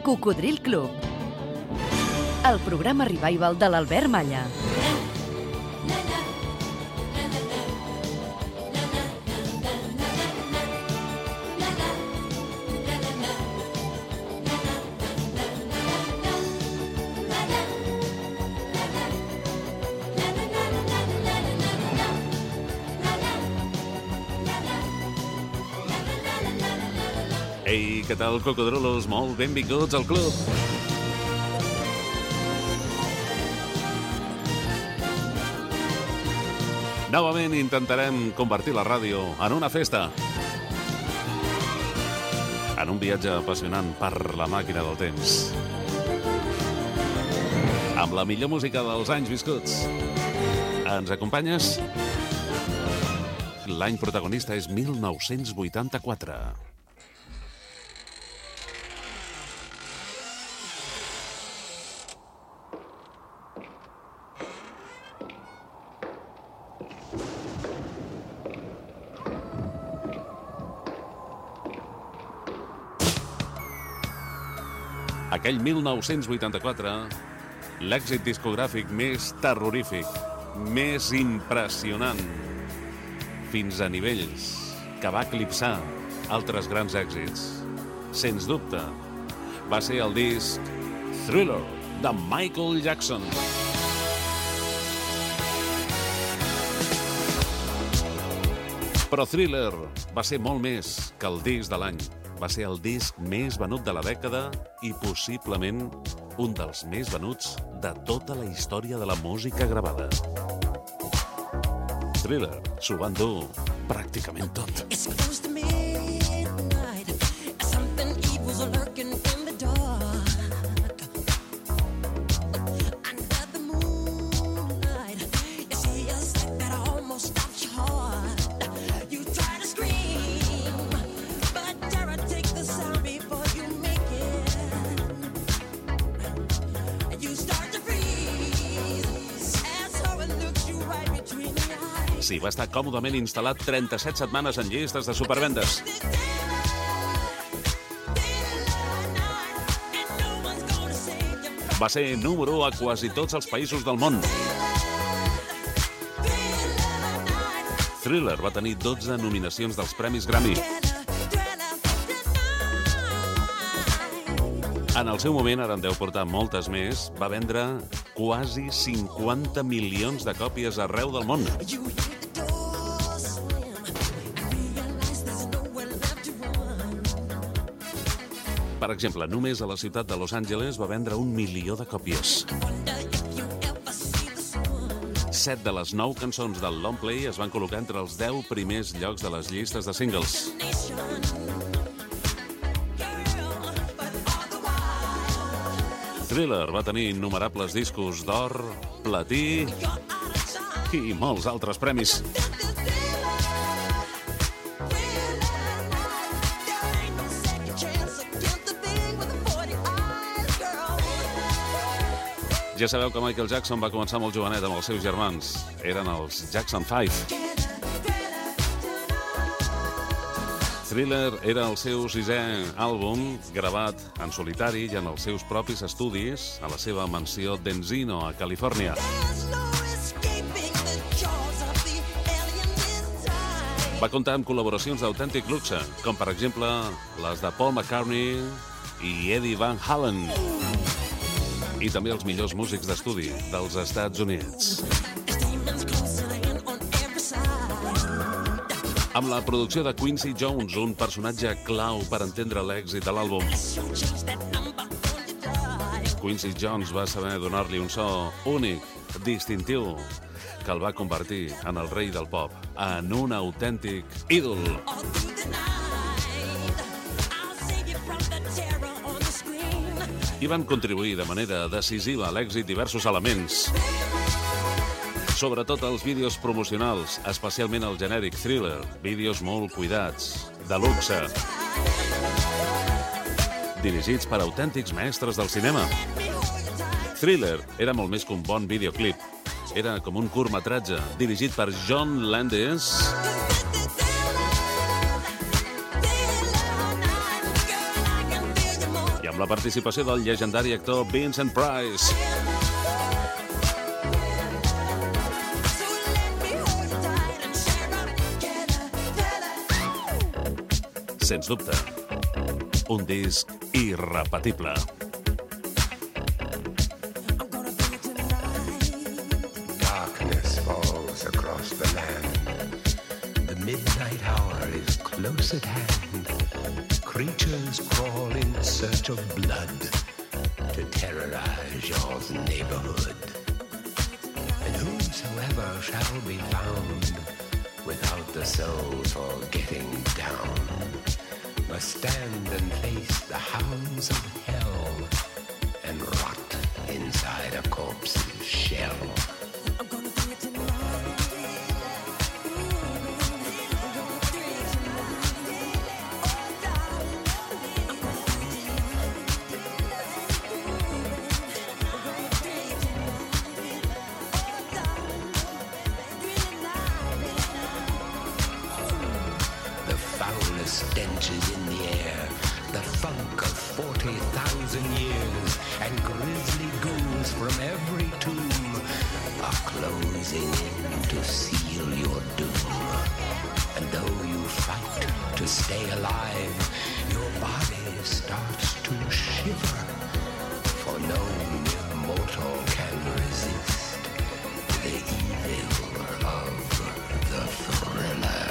Cocodril Club, el programa revival de l'Albert Malla. Ei, què tal, cocodrilos? Molt benvinguts al club. Novament intentarem convertir la ràdio en una festa, en un viatge apassionant per la màquina del temps, amb la millor música dels anys viscuts. Ens acompanyes? L'any protagonista és 1984. Aquell 1984, l'èxit discogràfic més terrorífic, més impressionant, fins a nivells que va eclipsar altres grans èxits. Sens dubte, va ser el disc Thriller, de Michael Jackson. Però Thriller va ser molt més que el disc de l'any. Va ser el disc més venut de la dècada i possiblement un dels més venuts de tota la història de la música gravada. Thriller s'ho van dur pràcticament tot. Sí, va estar còmodament instal·lat 37 setmanes en llistes de supervendes. Va ser número 1 a quasi tots els països del món. Thriller va tenir 12 nominacions dels Premis Grammy. En el seu moment, ara en deu portar moltes més, va vendre quasi 50 milions de còpies arreu del món. Per exemple, només a la ciutat de Los Angeles va vendre 1 milió de còpies. 7 de les 9 cançons del long play es van col·locar entre els 10 primers llocs de les llistes de singles. Thriller va tenir innumerables discos d'or, platí i molts altres premis. Ja sabeu que Michael Jackson va començar molt jovenet amb els seus germans. Eren els Jackson 5. Thriller era el seu 6è àlbum, gravat en solitari i en els seus propis estudis a la seva mansió d'Encino, a Califòrnia. Va comptar amb col·laboracions d'autèntic luxe, com per exemple les de Paul McCartney i Eddie Van Halen, i també els millors músics d'estudi dels Estats Units. Amb la producció de Quincy Jones, un personatge clau per entendre l'èxit de l'àlbum. Quincy Jones va saber donar-li un so únic, distintiu, que el va convertir en el rei del pop, en un autèntic ídol. I van contribuir de manera decisiva a l'èxit diversos elements. Sobretot els vídeos promocionals, especialment el genèric Thriller, vídeos molt cuidats, de luxe, dirigits per autèntics mestres del cinema. Thriller era molt més que un bon videoclip. Era com un curtmetratge dirigit per John Landis amb la participació del llegendari actor Vincent Price. Sens dubte, un disc irrepetible. Darkness falls across the land. The midnight hour is close at hand. Creatures crawl in search of blood to terrorize your neighborhood. And whosoever shall be found without the soul for getting down must stand and face the hounds of hell and rot inside a corpse's shell. Stench is in the air, the funk of 40,000 years, and grisly ghouls from every tomb are closing in to seal your doom. And though you fight to stay alive, your body starts to shiver, for no mortal can resist the evil of the thriller.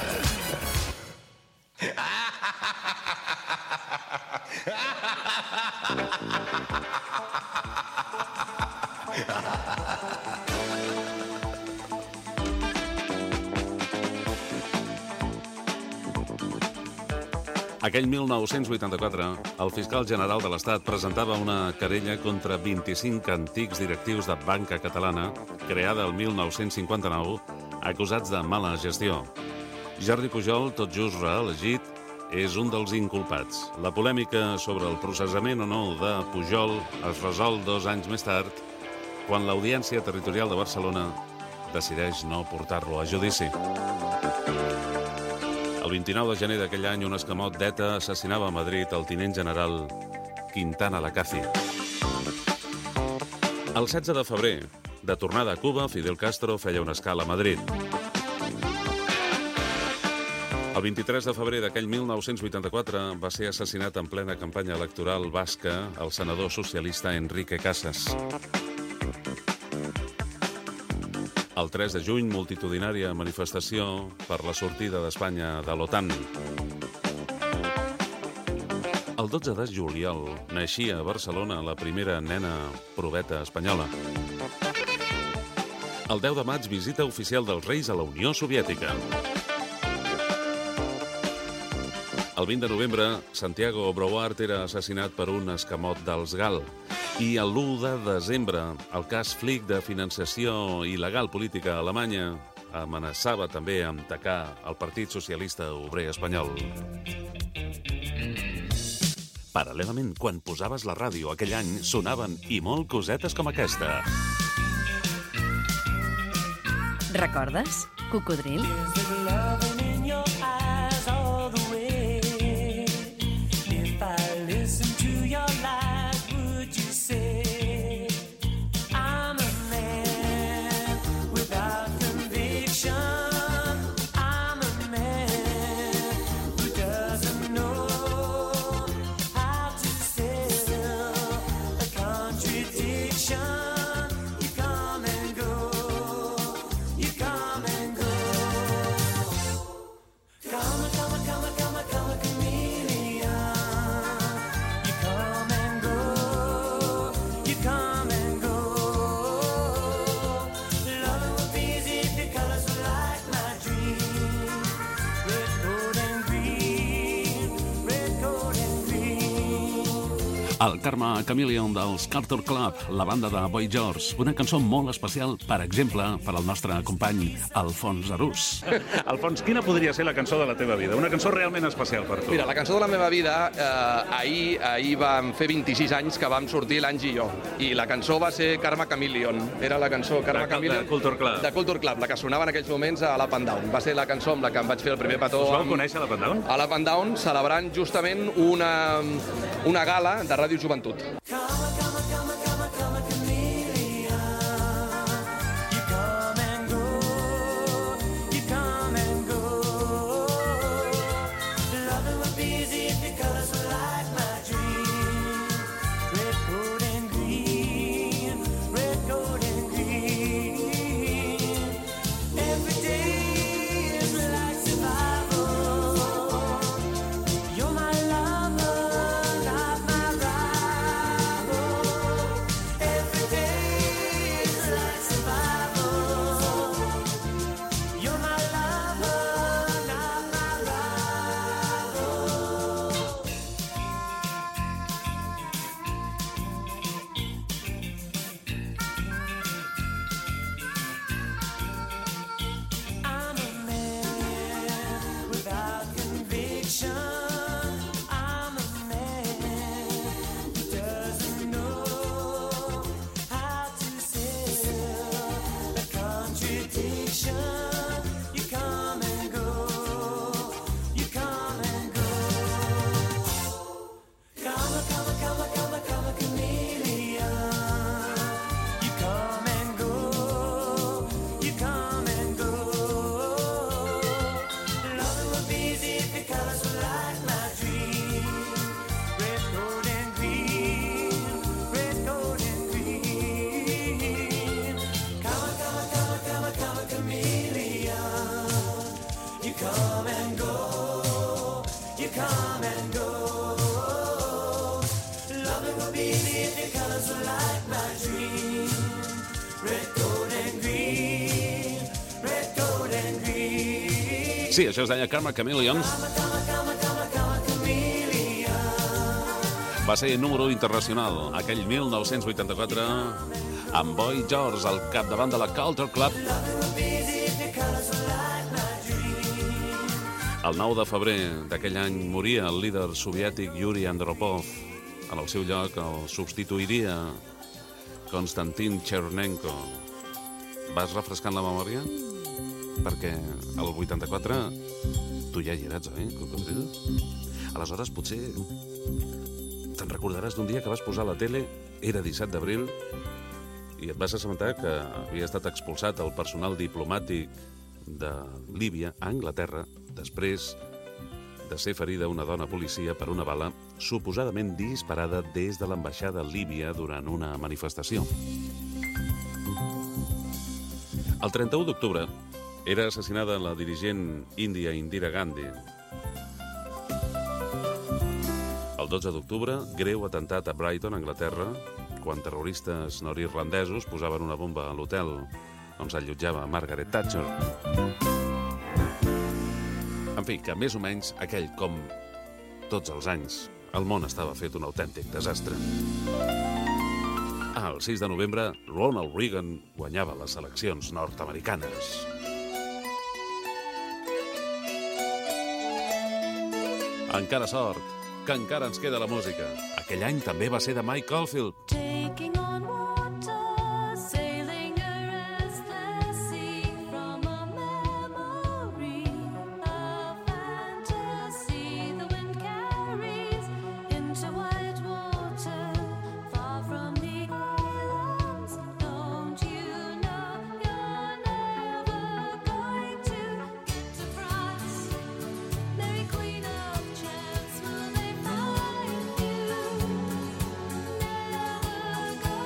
Aquell 1984, el fiscal general de l'Estat presentava una querella contra 25 antics directius de Banca Catalana, creada el 1959, acusats de mala gestió. Jordi Pujol, tot just reelegit, és un dels inculpats. La polèmica sobre el processament o no de Pujol es resol 2 anys més tard, quan l'Audiència Territorial de Barcelona decideix no portar-lo a judici. El 29 de gener d'aquell any, un escamot d'ETA assassinava a Madrid el tinent general Quintana Lacaci. El 16 de febrer, de tornada a Cuba, Fidel Castro feia una escala a Madrid. El 23 de febrer d'aquell 1984 va ser assassinat en plena campanya electoral basca el senador socialista Enrique Casas. El 3 de juny, multitudinària manifestació per la sortida d'Espanya de l'OTAN. El 12 de juliol naixia a Barcelona la primera nena proveta espanyola. El 10 de maig, visita oficial dels Reis a la Unió Soviètica. El 20 de novembre, Santiago Brouard era assassinat per un escamot dels GAL. I el 1 de desembre, el cas Flick de financiació il·legal política a Alemanya amenaçava també amb tacar el Partit Socialista Obrer Espanyol. Paral·lelament, quan posaves la ràdio aquell any, sonaven i molt cosetes com aquesta. Recordes? Cocodril? El Karma Chameleon dels Culture Club, la banda de Boy George. Una cançó molt especial, per exemple, per al nostre company Alfons Arús. Alfons, quina podria ser la cançó de la teva vida? Una cançó realment especial per tu. Mira, la cançó de la meva vida, ahir vam fer 26 anys que vam sortir l'Angie i jo. I la cançó va ser Karma Chameleon. Era la cançó Karma Chameleon de Culture Club. De Culture Club, la que sonava en aquells moments a l'Up and Down. Va ser la cançó amb la que em vaig fer el primer petó. Us vau conèixer a l'Up and Down? A l'Up and Down, celebrant justament una gala de Ràdio Ràdio Joventut. Sí, això es deia Karma Chameleon. Va ser número internacional aquell 1984 amb Boy George al capdavant de la Culture Club. El 9 de febrer d'aquell any moria el líder soviètic Yuri Andropov. En el seu lloc el substituiria Konstantin Chernenko. Vas refrescant la memòria? Perquè el 84 tu ja hi eres, oi, Cocodril? Aleshores, potser te'n recordaràs d'un dia que vas posar a la tele, era 17 d'abril, i et vas assabentar que havia estat expulsat el personal diplomàtic de Líbia a Anglaterra després de ser ferida una dona policia per una bala suposadament disparada des de l'ambaixada líbia durant una manifestació. El 31 d'octubre era assassinada la dirigent índia Indira Gandhi. El 12 d'octubre, greu atemptat a Brighton, Anglaterra, quan terroristes nord-irlandesos posaven una bomba a l'hotel on s'allotjava Margaret Thatcher. En fi, que més o menys aquell com tots els anys, el món estava fet un autèntic desastre. El 6 de novembre, Ronald Reagan guanyava les eleccions nord-americanes. Encara sort, que encara ens queda la música. Aquell any també va ser de Mike Oldfield. Taking on water, sailing a restless sea from a memory, a fantasy the wind carries into white water, far from the islands. Don't you know you're never going to get to France? Mary Queen of Chance, will they find you? Never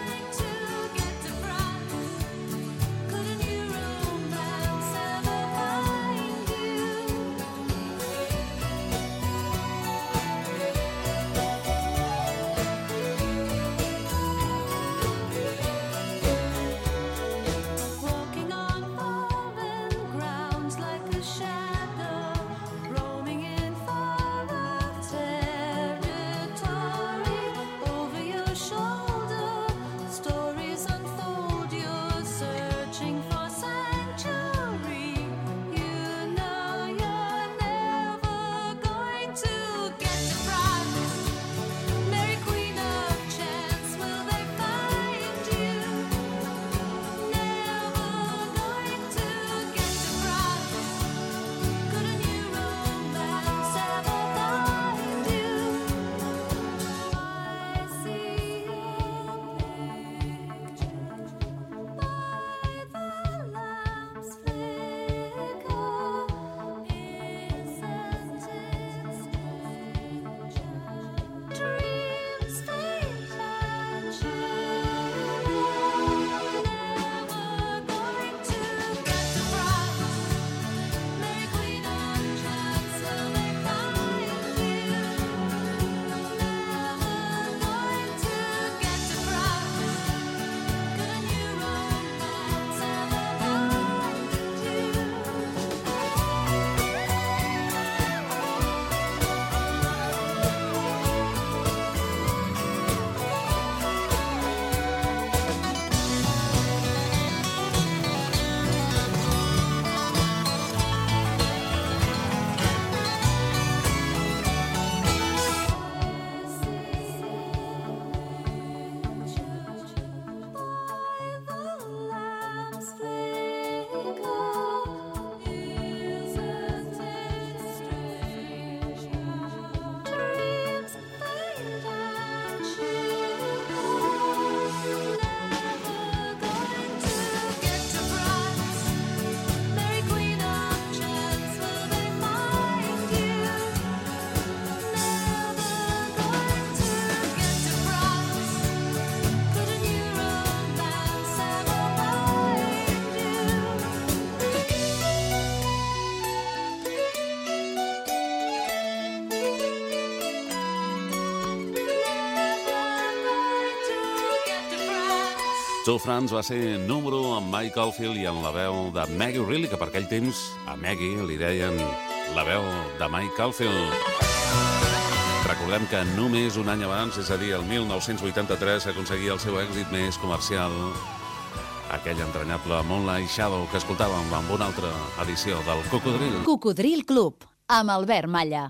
Two France va ser número amb Mike Oldfield i en la veu de Maggie Reilly, que per aquell temps a Maggie li deien la veu de Mike Oldfield. Recordem que només un any abans, és a dir, el 1983, aconseguia el seu èxit més comercial, aquell entranyable Moonlight Shadow que escoltàvem amb una altra edició del Cocodril. Cocodril Club, amb Albert Malla.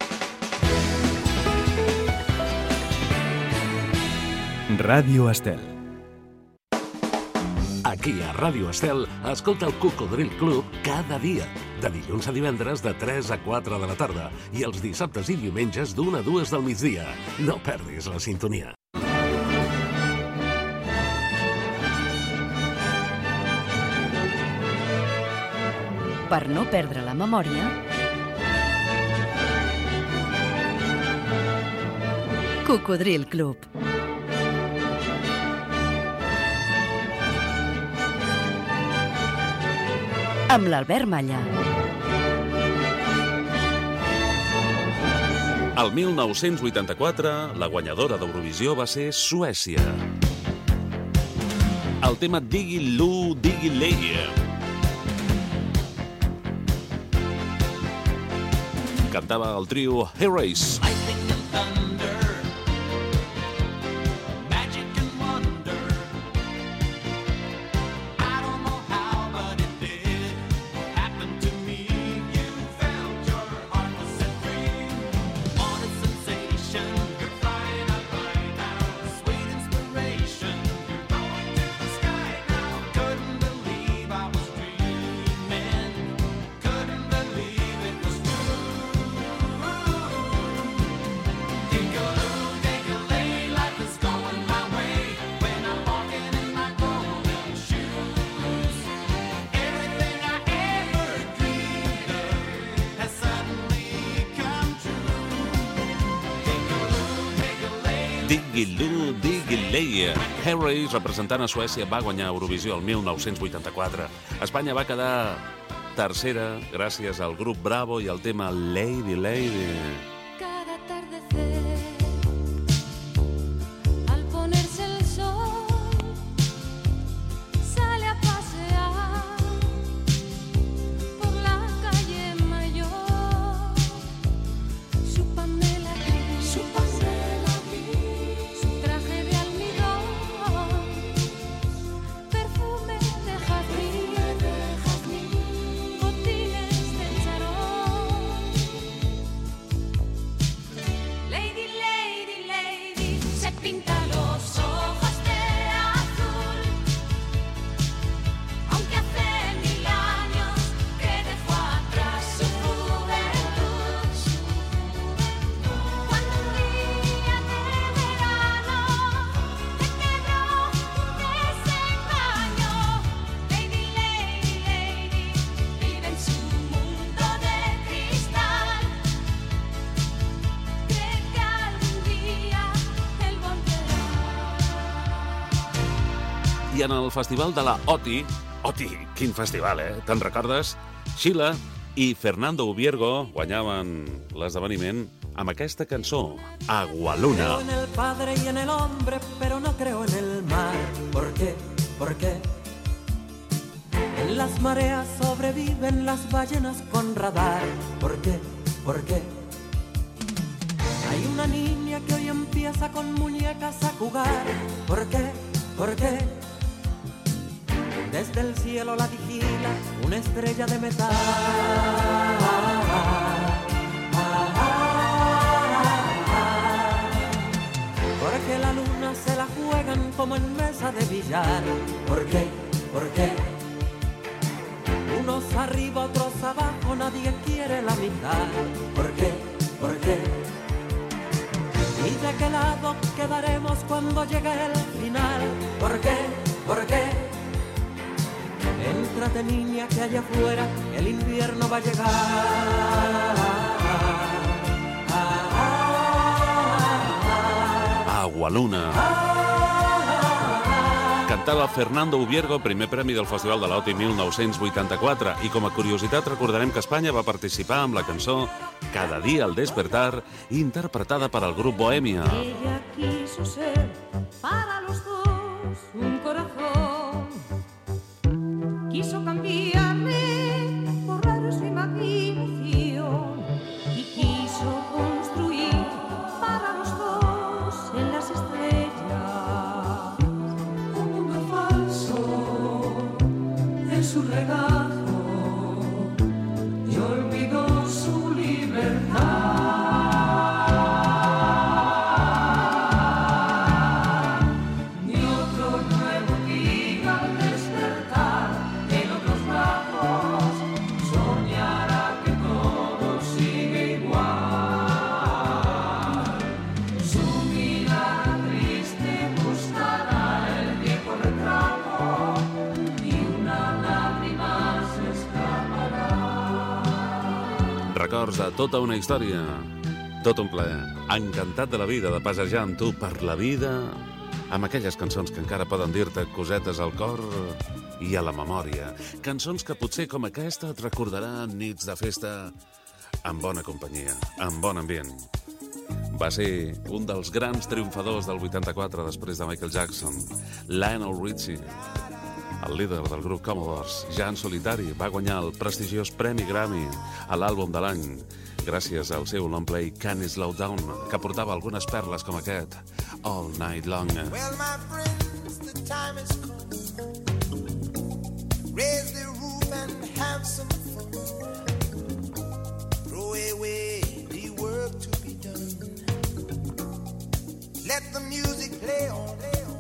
Ràdio Estel. Aquí a Ràdio Estel, escolta el Cocodril Club cada dia, de dilluns a divendres de 3 a 4 de la tarda i els dissabtes i diumenges d'1 a 2 del migdia. No perdis la sintonia. Per no perdre la memòria, Cocodril Club. Amb l'Albert Malla. El 1984, la guanyadora d'Eurovisió va ser Suècia. El tema Diggy Loo Diggy Leye. Cantava el trio Heroes. Diggy-loo, diggy-leye. Heroes, representant a Suècia, va guanyar Eurovisió el 1984. Espanya va quedar tercera gràcies al grup Bravo i al tema Lady Lady. Cada atardecer, al ponerse el sol, sale a pasear por la calle Mayor. Su Pamela gris, su traje de almidón, perfume de jazmín, botines de charol. Lady, lady, lady, se pinta los ojos de azul, aunque hace 1000 años que dejó atrás su juventud. Cuando un día de verano te quedó un desengaño, lady, lady, lady, vive en su mundo de cristal. Cree que algún día él volverá. I en el festival de la OTI, quin festival, te'n recordes? Sheila i Fernando Ubiergo guanyaven l'esdeveniment amb aquesta cançó, Agualuna. Creo en el Padre y en el hombre, pero no creo en el mar. ¿Por qué? ¿Por qué? En las mareas sobreviven las ballenas con radar. ¿Por qué? ¿Por qué? Hay una niña que hoy empieza con muñecas a jugar. ¿Por qué? ¿Por qué? Desde el cielo la vigila una estrella de metal. Porque la luna se la juegan como en mesa de billar. ¿Por qué? ¿Por qué? Unos arriba, otros abajo, nadie quiere la mitad. ¿Por qué? ¿Por qué? ¿Y de qué lado quedaremos cuando llegue el final? ¿Por qué? ¿Por qué? Éntrate, niña, que allá afuera el invierno va a llegar. Agualuna. Cantava Fernando Ubiergo, primer premi del Festival de l'OTI 1984. I com a curiositat recordarem que Espanya va participar amb la cançó Cada día al despertar, interpretada per al grup Bohemia. Ella quiso ser para los dos un corazón Records de tota una història, tot un plaer. Encantat de la vida, de passejar amb tu per la vida, amb aquelles cançons que encara poden dir-te cosetes al cor i a la memòria. Cançons que potser com aquesta et recordaran nits de festa amb bona companyia, amb bon ambient. Va ser un dels grans triomfadors del 84 després de Michael Jackson, Lionel Richie. El líder del grup Commodores, ja en solitari, va guanyar el prestigiós Premi Grammy a l'àlbum de l'any gràcies al seu long play Can't Slow Down, que portava algunes perles com aquest, All Night Long. Well, my friends, the time has come. Raise the roof and have some fun. Throw away the work to be done. Let the music play on.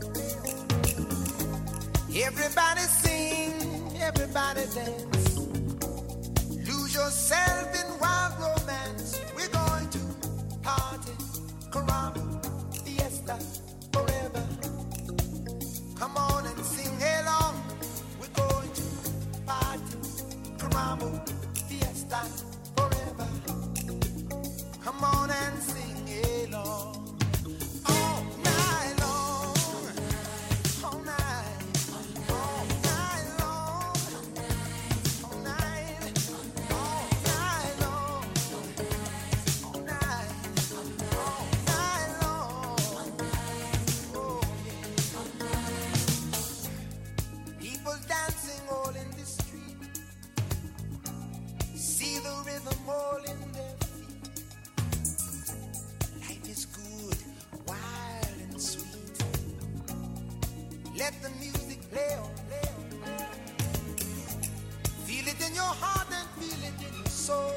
Everybody sing, everybody dance. Lose yourself in wild romance. We're going to party, caramba, fiesta, forever. Come on and sing along. We're going to party, caramba, fiesta, forever. Come on and sing along. All night long, all night. All in their feet. Life is good, wild and sweet. Let the music play on. Feel it in your heart and feel it in your soul.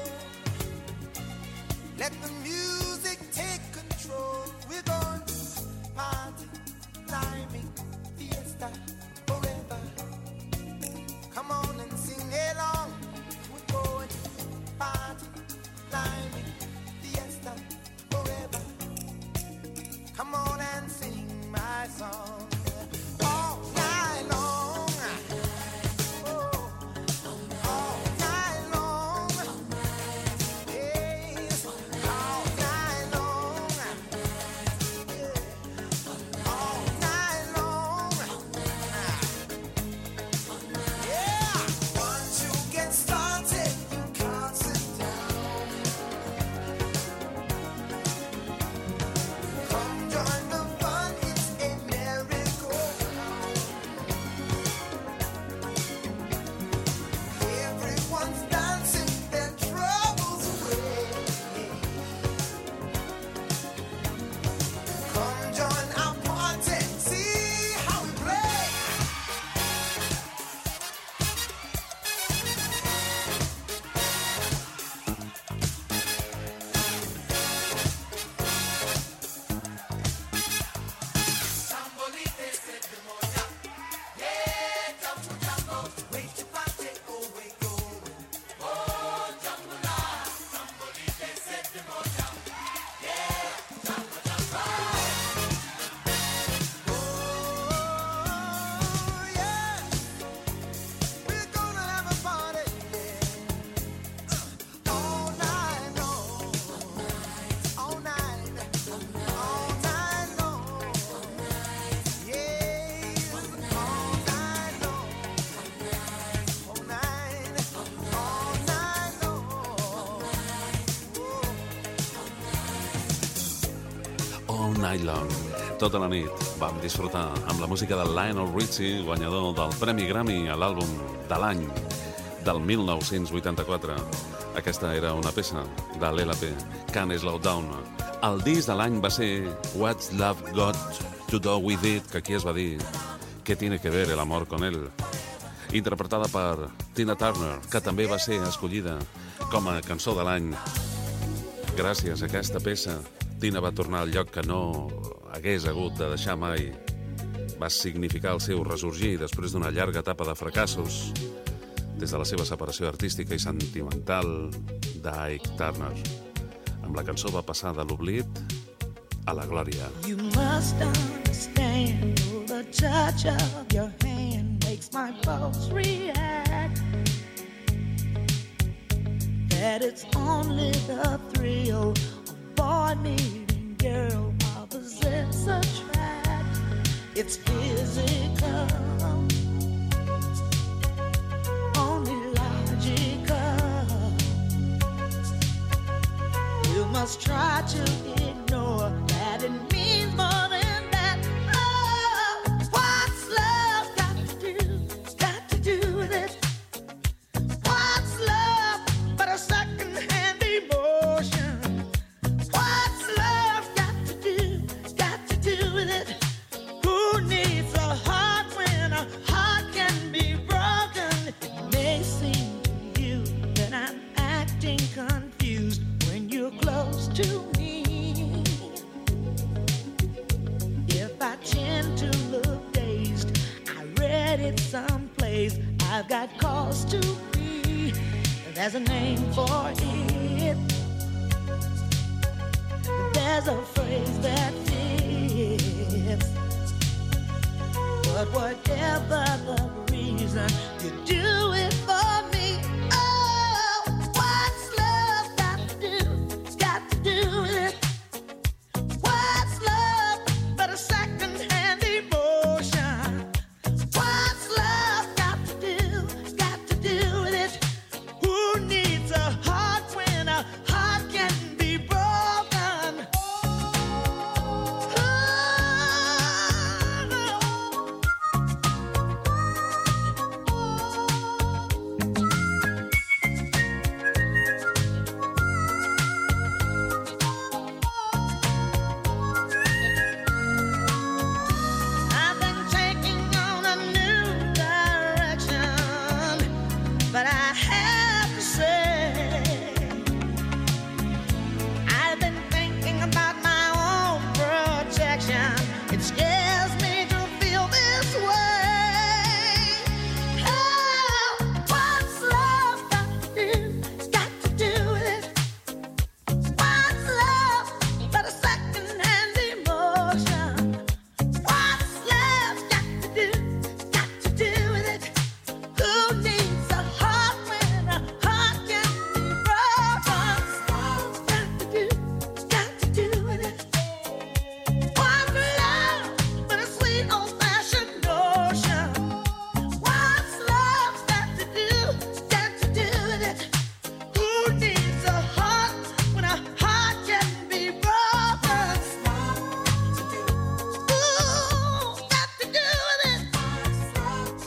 Let the music take control. We're going to party, climbing, fiesta, forever. Come on and sing along. We're going to party, climbing, fiesta, forever. Come on and sing my song. All night long. Oh, all night long. Yes, all night long. Yeah, all night long. Yeah, once you get started, you can't sit down. Come join the fun, it's a merry-go-round. Everyone's dancing their troubles away. Come join our party, see how we play. All Night Long. Tota la nit vam disfrutar amb la música de Lionel Richie, guanyador del Premi Grammy a l'àlbum de l'any del 1984. Aquesta era una peça de l'LP, Can't Slow Down. El disc de l'any va ser What's Love Got to Do With It, que aquí es va dir ¿Qué tiene que ver el amor con él? Interpretada per Tina Turner, que també va ser escollida com a cançó de l'any. Gràcies a aquesta peça, Tina va tornar al lloc que no hagués hagut de deixar mai. Va significar el seu ressorgir després d'una llarga etapa de fracassos, des de la seva separació artística i sentimental d'Ike Turner. Amb la cançó va passar de l'oblit a la glòria. You must understand, the touch of your hand makes my pulse react. that it's only the thrill of boy meeting girl. Opposites attract, it's physical, only logical. You must try to ignore that it means more than that. Oh, what's love got to do with it? What's love but a second-hand emotion? What's love got to do with it? Who needs a heart when a heart can be broken? It may seem to you that I'm acting confused when you're close to me. If I tend to look dazed, I read it someplace. I've got cause to be. There's a name for it. There's a phrase that fits. But whatever the reason, you do it for me. Oh, what's love got to do with it? What's love but a second-hand emotion? What's love got to do with it? Who needs a heart when a heart can be broken? I've been taking on a new direction, but I have to say, I've been thinking about my own protection. It scares me to feel this way. Oh, what's love got to do with it? What's love but a second-hand emotion? What's love got to do with it? Who needs a heart when a heart can be broken? What's got to do with it? What's love but a sweet old-fashioned notion? What's love got to do with it? Who needs a heart when a heart can be broken? Ooh, got to do with it. What's love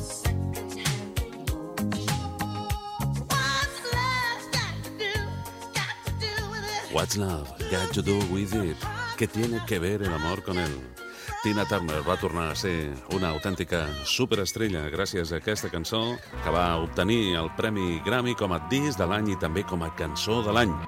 got to do with it? What's Love Got to Do With It? ¿Qué tiene que ver el amor con él? Tina Turner va tornar a ser una autèntica superestrella gràcies a aquesta cançó que va obtenir el Premi Grammy com a disc de l'any i també com a cançó de l'any.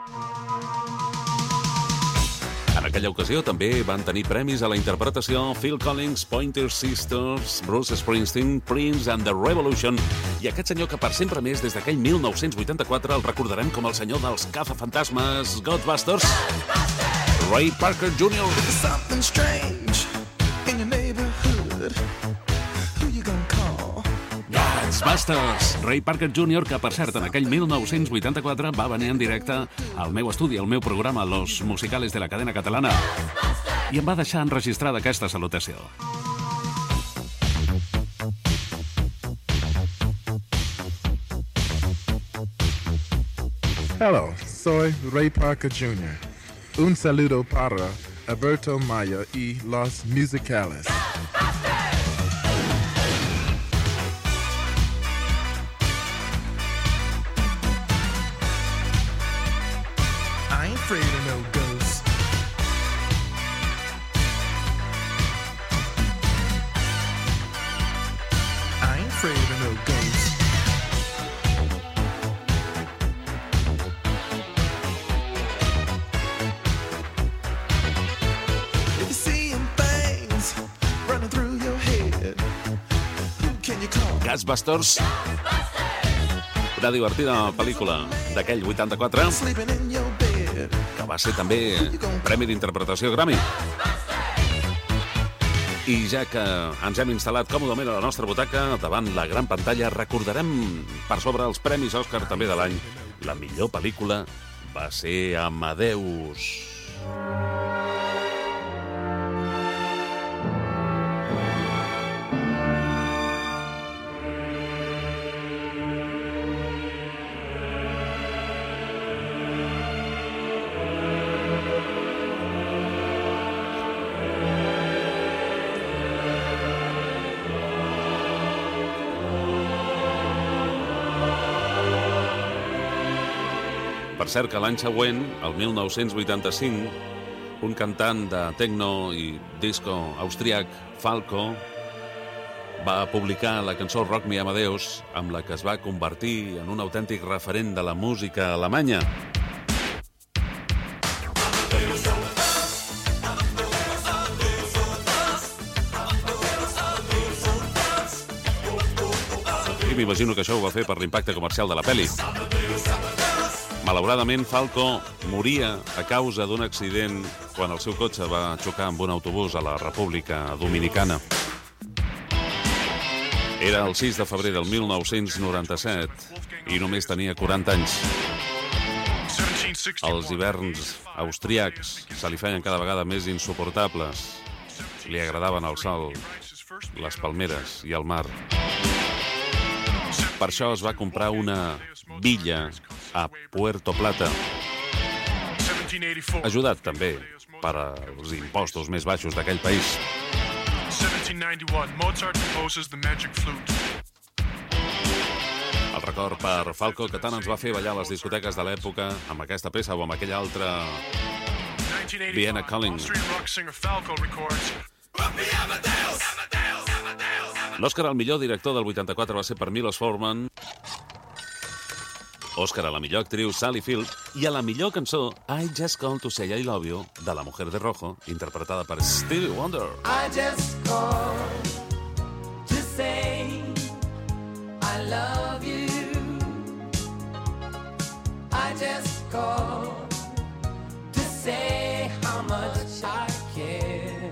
En aquella ocasió també van tenir premis a la interpretació Phil Collins, Pointer Sisters, Bruce Springsteen, Prince and the Revolution i aquest senyor que per sempre més des d'aquell 1984 el recordarem com el senyor dels cazafantasmes Ghostbusters, Ray Parker Jr. Something strange in your neighborhood. Who you gonna call? Ghostbusters, Ray Parker Jr., que per cert en aquell 1984 va venir en directe al meu estudi, al meu programa Los Musicales de la cadena catalana i em va deixar enregistrada aquesta salutació. Hello, soy Ray Parker Jr. Un saludo para Alberto Maya y Los Musicales. I ain't afraid of no ghosts. I ain't afraid of no ghosts. If you're seeing things running through your head, who can you call? Ghostbusters, una divertida pel·lícula d'aquell 84 Sleeping in your bed. que va ser també Premi d'Interpretació Grammy. I ja que ens hem instal·lat còmodament a la nostra butaca davant la gran pantalla, recordarem per sobre els Premis Òscar també de l'any La millor pel·lícula va ser Amadeus. Per cert que l'any següent, el 1985, un cantant de techno i disco austríac, Falco, va publicar la cançó Rock Me Amadeus, amb la que es va convertir en un autèntic referent de la música alemanya. I m'imagino que això ho va fer per l'impacte comercial de la pel·li. Malauradament, Falco moria a causa d'un accident quan el seu cotxe va xocar amb un autobús a la República Dominicana. Era el 6 de febrer del 1997 i només tenia 40 anys. Els hiverns austríacs se li feien cada vegada més insuportables. Li agradaven el sol, les palmeres i el mar. Per això es va comprar una villa a Puerto Plata, ajudat també per als impostos més baixos d'aquell país. El record per Falco, que tant ens va fer ballar a les discoteques de l'època amb aquesta peça o amb aquella altra, Vienna Calling. L'Òscar al millor director del 84 va ser per Milos Forman, Òscar a la millor actriu Sally Field i a la millor cançó I Just Called to Say I Love You de La Mujer de Rojo, interpretada per Stevie Wonder. I just called to say I love you. I just called to say how much I care.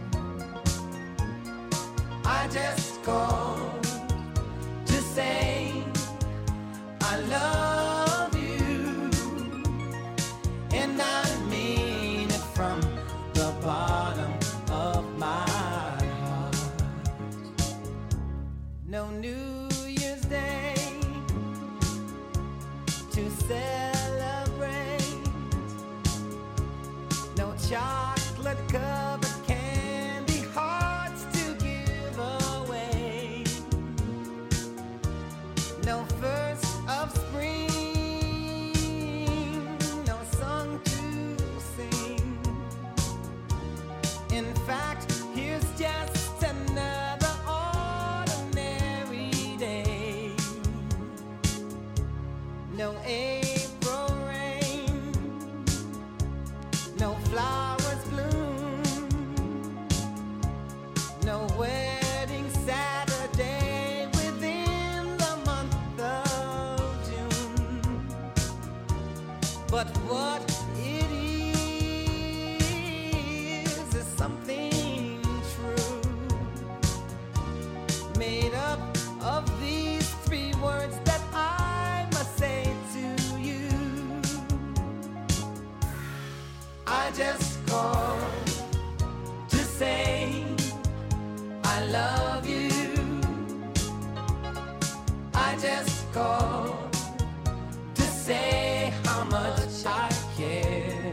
I just called to say I love you, and I mean it from the bottom of my heart. No New Year's Day to celebrate, no chocolate covered candy hearts to give away, no first of spring, no song to sing. In fact, here's just another ordinary day. No April rain, no flowers bloom, no wedding Saturday within the month of June. But what it is something true, made up of these three words that I must say to you. I just called to say I love you. I just called to say how much I care.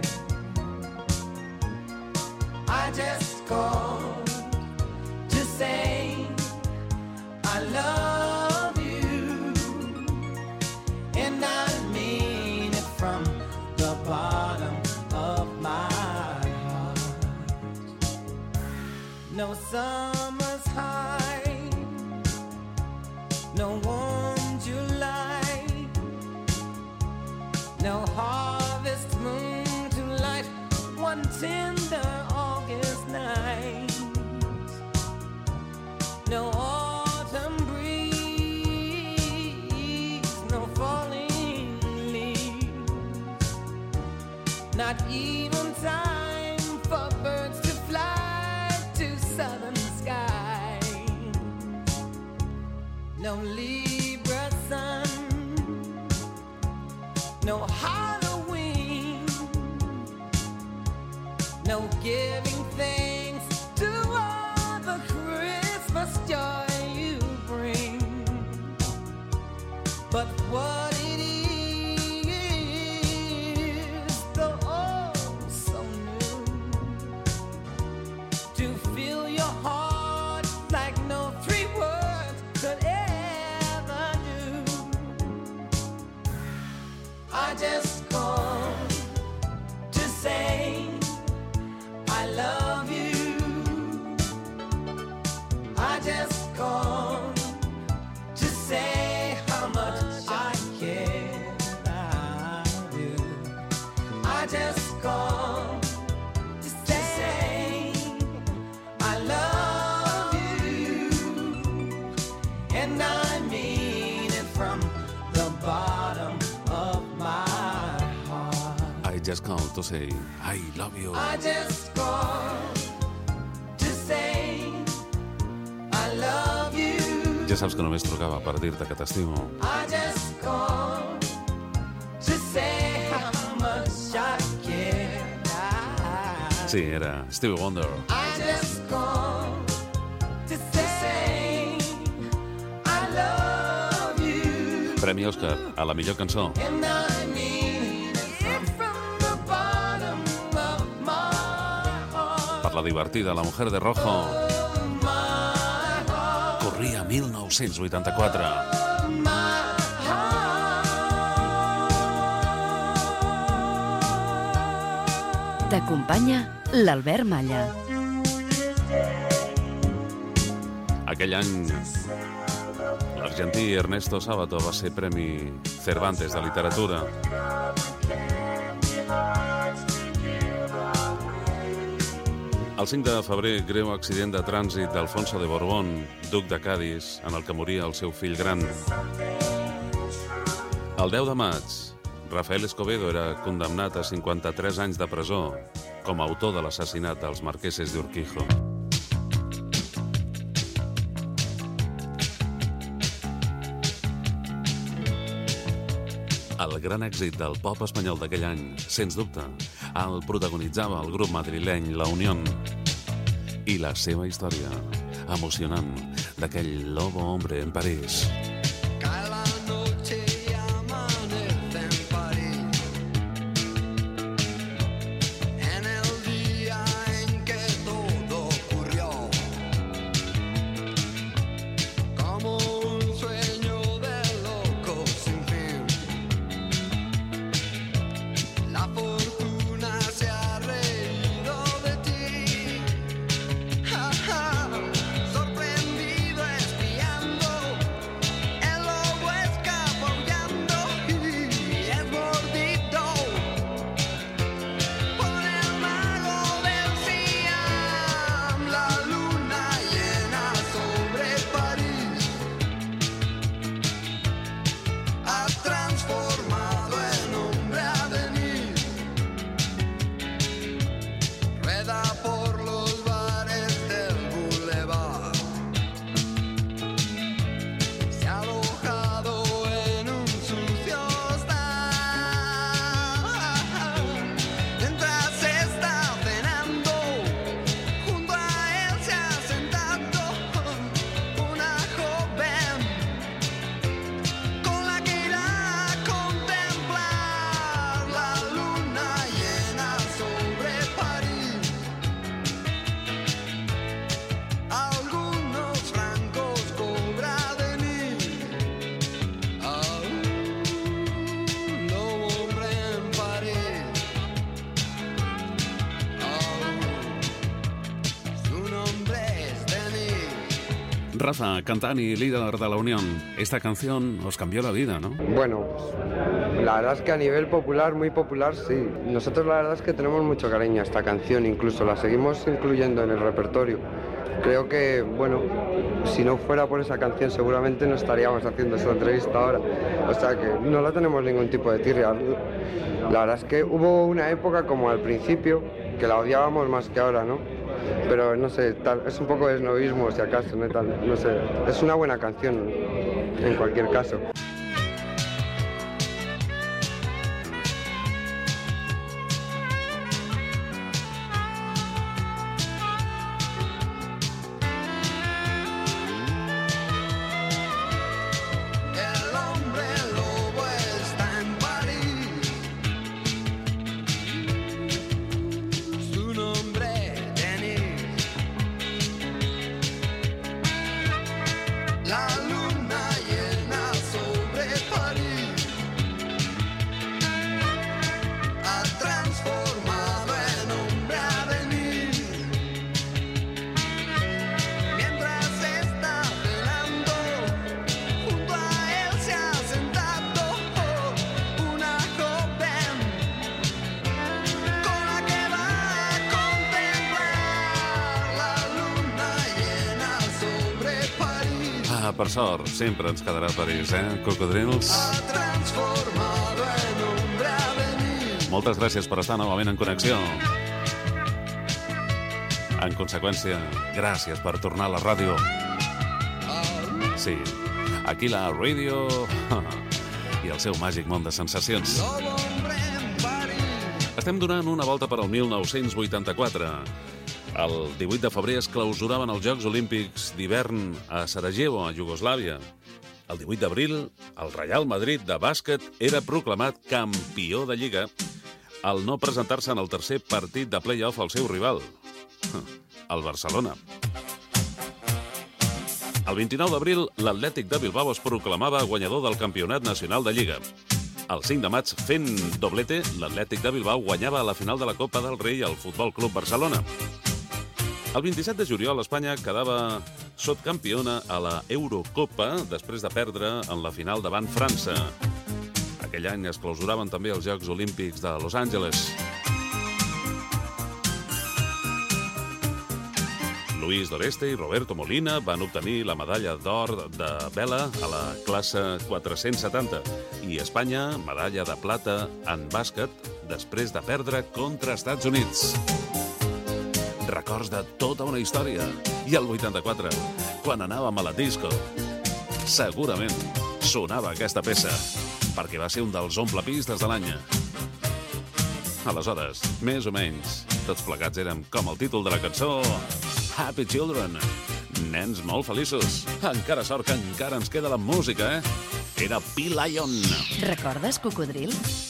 I just called to say I love you, and I mean it from the bottom of my heart. No summer's high, no warm July, no harvest moon to light one tender August night, no autumn breeze, no falling leaves, not even time for birds to fly to southern skies, no Libra sun, no Halloween, no giving thanks to all the Christmas joy you bring. But what it is, the oh so new, to fill your heart like no three words could ever do. I just called to say I love you. I just called to say how much I care. I do. I just called to say I love you, and I mean it from the bottom of my heart. I just called to say I love you. I just called to say I love you. Ja saps que només trucava per dir-te que t'estimo. I just called to say how much I care. Sí, era Stevie Wonder. I just called to say I love you, Premi Òscar a la millor cançó. and I mean it from the bottom of my heart. Per la divertida La Mujer de Rojo. My heart, Corria 1984. my heart. T'acompanya l'Albert Malla. Aquell any, l'argentí Ernesto Sábato va ser Premi Cervantes de Literatura. El 5 de febrer, greu accident de trànsit d'Alfonso de Borbón, duc de Cadis, en el que moria el seu fill gran. El 10 de maig, Rafael Escobedo era condemnat a 53 anys de presó com a autor de l'assassinat dels marqueses de Urquijo. El gran èxit del pop espanyol d'aquell any, sens dubte, el protagonitzava el grup madrileny La Unión i la seva història emocionant d'aquell lobo hombre en París. Cae la noche y amanece en París. En el día en que todo ocurrió, como un sueño de loco sin fin. La fortuna se ha reído de ti. Ja, ja. Sorprendido espiando, el lobo escapa aullando y es mordido por el mago del Siam. La luna llena sobre París ha transformado en hombre a venir. Rueda por los bares del boulevard. Se ha alojado en un sucio hostal. Mientras está cenando, junto a él se ha sentado una joven con la que irá a contemplar la luna llena sobre París. Algunos francos cobra de mí a un lobo hombre en París. Su nombre es Denis. Rafa, cantant y líder de La Unión, esta canción os cambió la vida, ¿no? Bueno, la verdad es que a nivel popular, muy popular, sí. Nosotros la verdad es que tenemos mucho cariño a esta canción, incluso la seguimos incluyendo en el repertorio. Creo que, bueno, si no fuera por esa canción seguramente no estaríamos haciendo esta entrevista ahora. O sea que no la tenemos ningún tipo de tirria. La verdad es que hubo una época como al principio que la odiábamos más que ahora, ¿no? Pero no sé, es un poco de esnovismo si acaso, no sé, es una buena canción en cualquier caso. per sort, sempre ens quedarà París, cocodrils? Transformado en hombre a venir. Moltes gràcies per estar novament en connexió. En conseqüència, gràcies per tornar a la ràdio. Sí, aquí la ràdio i el seu màgic món de sensacions. Estem donant una volta per al 1984. El 18 de febrer es clausuraven els Jocs Olímpics d'hivern a Sarajevo, a Iugoslàvia. El 18 d'abril, el Real Madrid de bàsquet era proclamat campió de Lliga al no presentar-se en el tercer partit de play-off al seu rival, el Barcelona. El 29 d'abril, l'Atlètic de Bilbao es proclamava guanyador del Campionat Nacional de Lliga. El 5 de maig, fent doblete, l'Atlètic de Bilbao guanyava a la final de la Copa del Rei al Futbol Club Barcelona. El 27 de juliol, Espanya quedava sotcampiona a la Eurocopa després de perdre en la final davant França. Aquell any es clausuraven també els Jocs Olímpics de Los Angeles. Luis Doreste i Roberto Molina van obtenir la medalla d'or de vela a la classe 470 i Espanya, medalla de plata en bàsquet després de perdre contra Estats Units. Records de tota una història. I el 84, quan anàvem a la disco, segurament sonava aquesta peça, perquè va ser un dels omplepistes de l'any. Aleshores, més o menys, tots plegats érem com el títol de la cançó Happy Children, nens molt feliços. Encara sort que encara ens queda la música, Era P-Lion. Recordes Cocodril?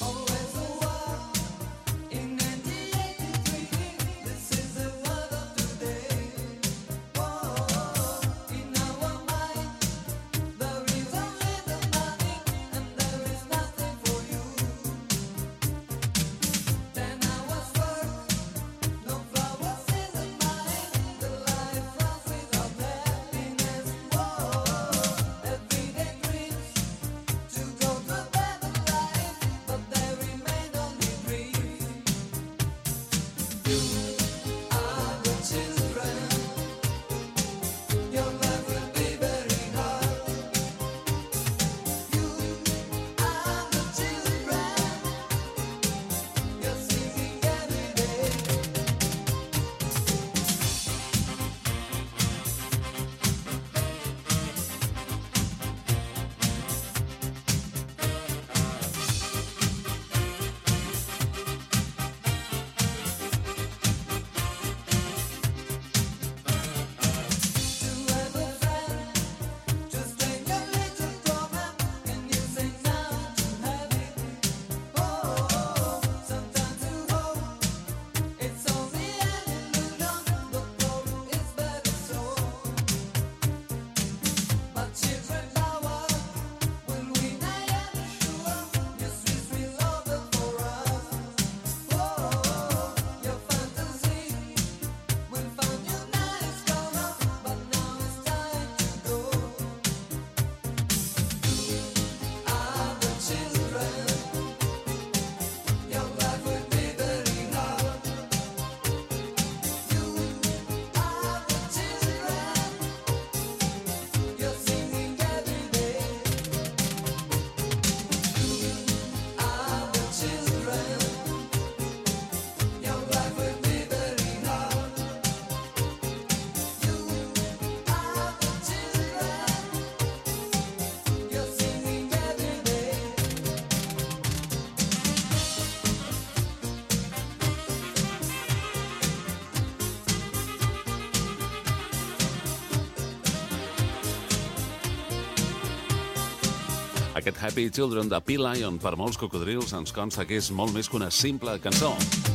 Aquest Happy Children de P-Lion per molts cocodrils ens consta que és molt més que una simple cançó.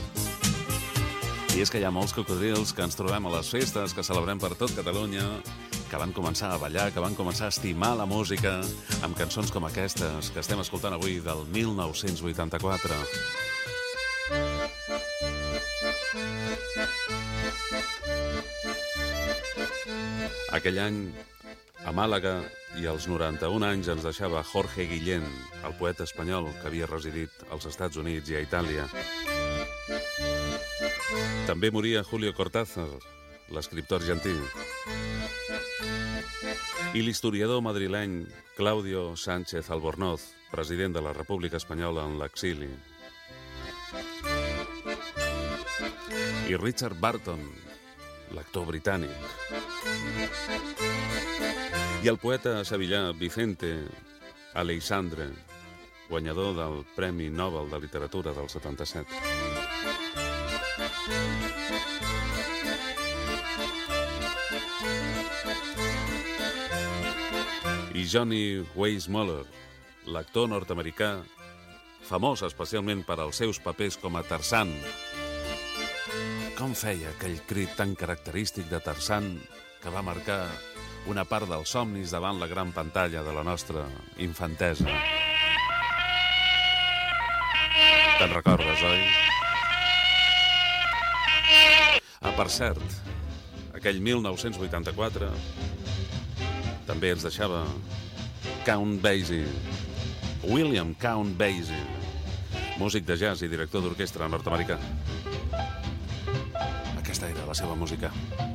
I és que hi ha molts cocodrils que ens trobem a les festes, que celebrem per tot Catalunya, que van començar a ballar, que van començar a estimar la música amb cançons com aquestes que estem escoltant avui del 1984. Aquell any, a Màlaga, i als 91 anys ens deixava Jorge Guillén, el poeta espanyol que havia residit als Estats Units i a Itàlia. També moria Julio Cortázar, l'escriptor argentí. I l'historiador madrileny Claudio Sánchez Albornoz, president de la República Espanyola en l'exili. I Richard Burton, l'actor britànic. I el poeta sevillà Vicente Aleixandre, guanyador del Premi Nobel de Literatura del 77. I Johnny Weissmuller, l'actor nord-americà, famós especialment per als seus papers com a Tarzan. Com feia aquell crit tan característic de Tarzan que va marcar una part dels somnis davant la gran pantalla de la nostra infantesa. Te'n recordes, oi? Ah, per cert, aquell 1984 també ens deixava Count Basie, William Count Basie, músic de jazz i director d'orquestra nord-americà. Aquesta era la seva música.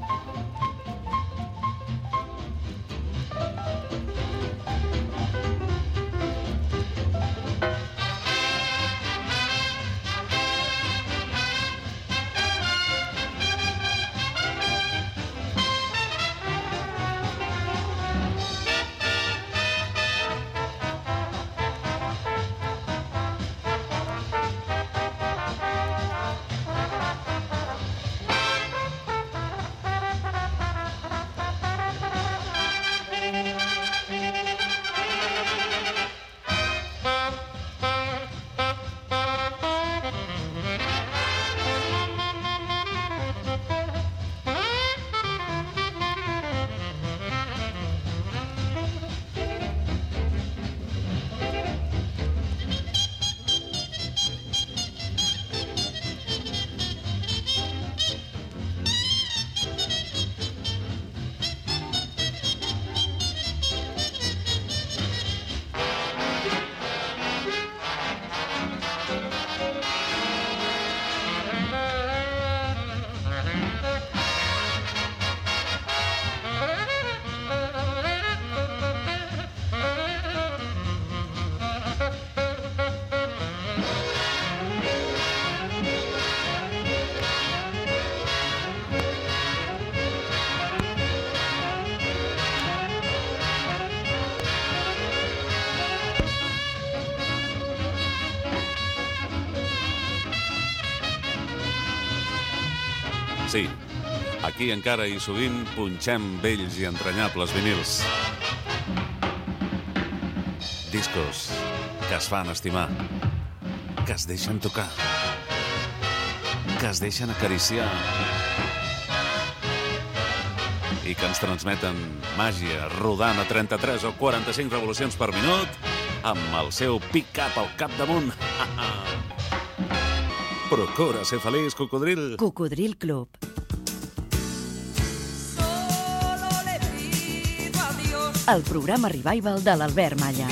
Sí, aquí encara i sovint punxem vells i entranyables vinils. Discos que es fan estimar, que es deixen tocar, que es deixen acariciar i que ens transmeten màgia rodant a 33 o 45 revolucions per minut amb el seu pick-up al capdamunt. Procura ser feliç, Cocodril. Cocodril Club. El programa Revival de l'Albert Malla.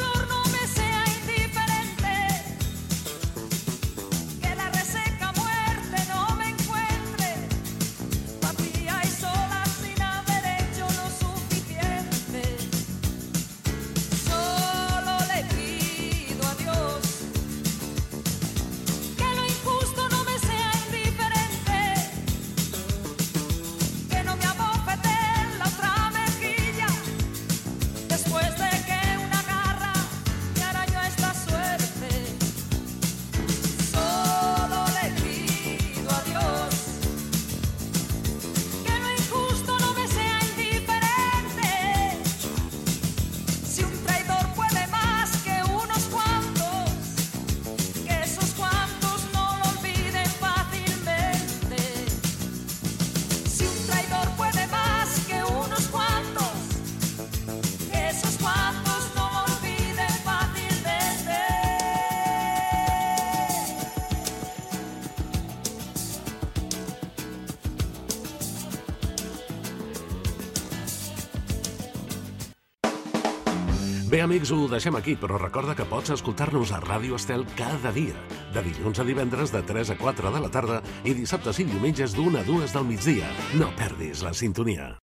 Bé, amics, ho deixem aquí, però recorda que pots escoltar-nos a Ràdio Estel cada dia, de dilluns a divendres de 3 a 4 de la tarda i dissabtes i diumenges d'1 a 2 del migdia. No perdis la sintonia.